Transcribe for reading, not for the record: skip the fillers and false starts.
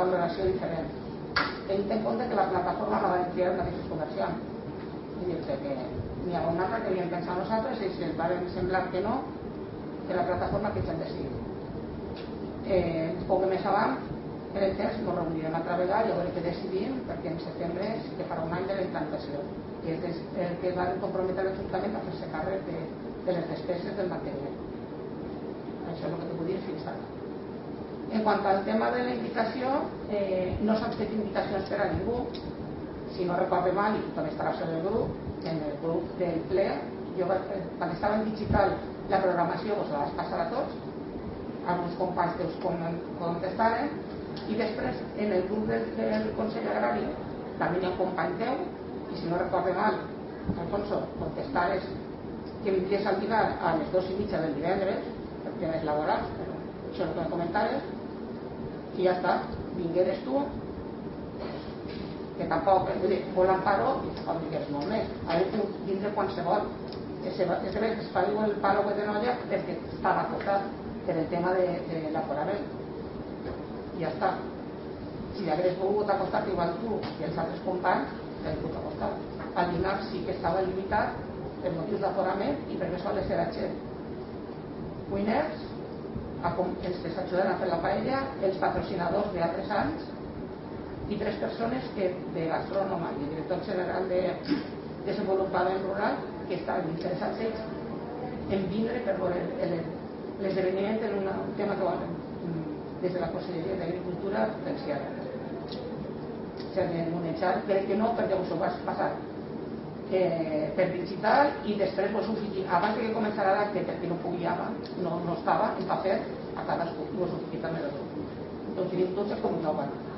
valoració diferent. Tenint en compte que la plataforma la va triar el mateix comerciant. És a dir, que n'hi ha una altra que havíem pensat nosaltres i si ens va semblar que no, que la plataforma que ens han decidit. Poc més avant, en el temps, ens reunirem altra vegada i a veure què decidim, perquè en setembre sí que farà un any de la implantació, que és el que va comprometre l'Ajuntament a fer-se càrrec de les despeses del manteniment. Això és el que te puc dir fins ara. En quant al tema de la invitació, no s'han fet invitacions per a ningú. Si no recordo mal, i també estarà sobre el grup, en el grup del ple, jo quan estava en digital la programació la vaig passar a tots, alguns companys teus contestaren, i després en el grup del Consell Agrari també hi ha un company teu, i si no recordo mal, Alfonso, contestares que vindries al dinar a les 2:30 del divendres, per temes laborals, però això és el que me comentaves, i ja està, vingueres tu, que tampoc, vol l'Amparo, i tampoc digués molt més, ha de vindre qualsevol. Es fa el paro de Noia perquè estava acotat per el tema de l'aforament. I ja està. Si hagués volgut acostar igual tu i els altres companys, t'has pogut acostar. Al dinar sí que estava limitat per motius d'aforament i perquè sols era gent. Cuiners, els que s'ajuden a fer la paella, els patrocinadors d'altres anys i 3 persones de gastrònoma i director general de desenvolupament rural que estaven interessats ells en vindre per veure l'esdeveniment en un tema que volen des de la Conselleria d'Agricultura potenciar. S'ha de monejar, crec que no, perquè us ho vas passar per digital i després vos ho fiquin abans que començarà l'acte, perquè no podia no estava en paper a cadascú, vos ho fiquin també doncs ho tenim tots com ho troben.